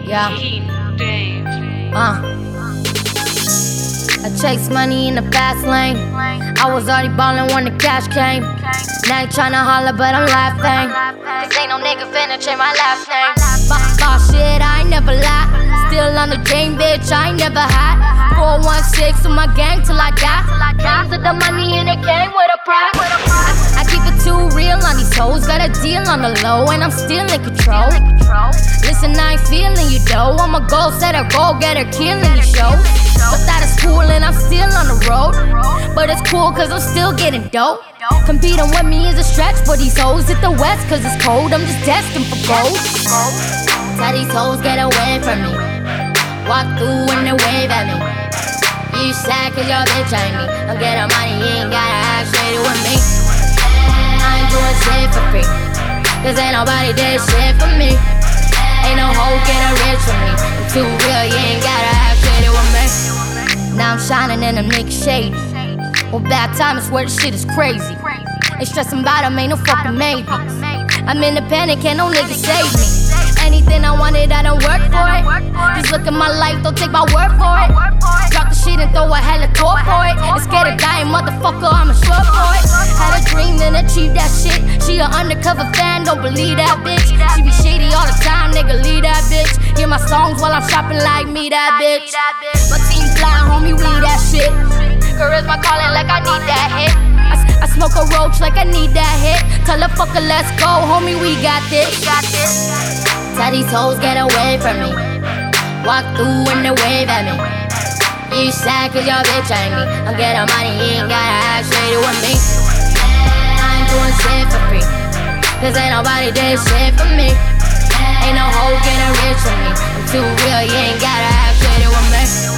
Yeah. I chase money in the fast lane. I was already ballin' when the cash came. Now you tryna holler, but I'm laughing. Cause ain't no nigga finna change my last name. Boss shit, I ain't never lie. Still on the game, bitch, I ain't never hot. 416 with my gang till I die. Comes with the money and it came with a price. I keep it too real on these hoes. Got a deal on the low and I'm still in control. Listen, I ain't feeling you though. I'm a goal setter, go getter, killing these shows. But that is cool and I'm still on the road. But it's cool cause I'm still getting dope. Competing with me is a stretch, but these hoes hit the west cause it's cold. I'm just destined for gold. Tell these hoes get away from me. Walk through when they wave at me. You sad cause your bitch ain't me. I'm getting money, you ain't gotta act straight with me. I ain't doing shit for free, cause ain't nobody did shit for me. Ain't no hoe getting rich from me. I'm too real, you ain't gotta act straight with me. Now I'm shining and them niggas shady. Well, bad time, I swear this shit is crazy. Ain't stressing about them, ain't no fucking maybes. I'm independent, can't no nigga save me. Anything I wanted, I don't work for it. Just look at my life, don't take my word for it. Drop the shit and throw a hella tour for it. And scared of dying, motherfucker, I'm a short for it. Had a dream, then achieved that shit. She a undercover fan, don't believe that bitch. She be shady all the time, nigga, leave that bitch. Hear my songs while I'm shopping like me, that bitch. My team fly, homie, we that shit. Charisma calling like I need that hit. I smoke a roach like I need that hit. Tell a fucker, let's go, homie, we got this. Tell these hoes get away from me. Walk through when they wave at me. You sad cause your bitch ain't me. I'm getting money, you ain't gotta act straight with me. I ain't doing shit for free, cause ain't nobody did shit for me. Ain't no hoe getting rich from me. I'm too real, you ain't gotta act straight with me.